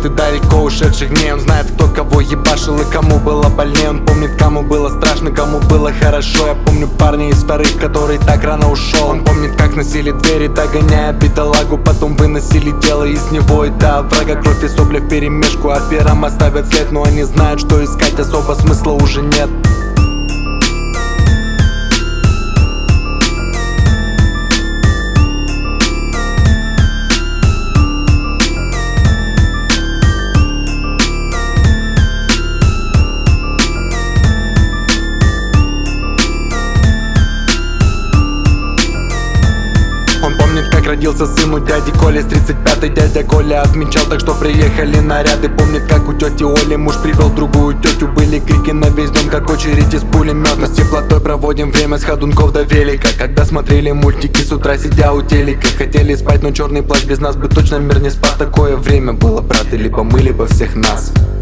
и далеко ушедших дней. Он знает, кто кого ебашил и кому было больнее. Он помнит, кому было страшно, кому было хорошо. Я помню парня из вторых, который так рано ушел. Он помнит, как носили двери, догоняя бедолагу. Потом выносили тело из него и до врага. Кровь и сопли вперемешку аферам оставят след. Но они знают, что искать особо смысла уже нет. Он помнит, как родился сын у дяди Коли. С 35-й дядя Коля отмечал, так что приехали наряды. Помнит, как у тети Оли муж привел другую тетю. Были крики на весь дом, как очередь из пулемета. С теплотой проводим время с ходунков до велика. Когда смотрели мультики с утра, сидя у телека. Хотели спать, но черный плащ без нас бы точно мир не спас. Такое время было, браты, либо мы, либо всех нас.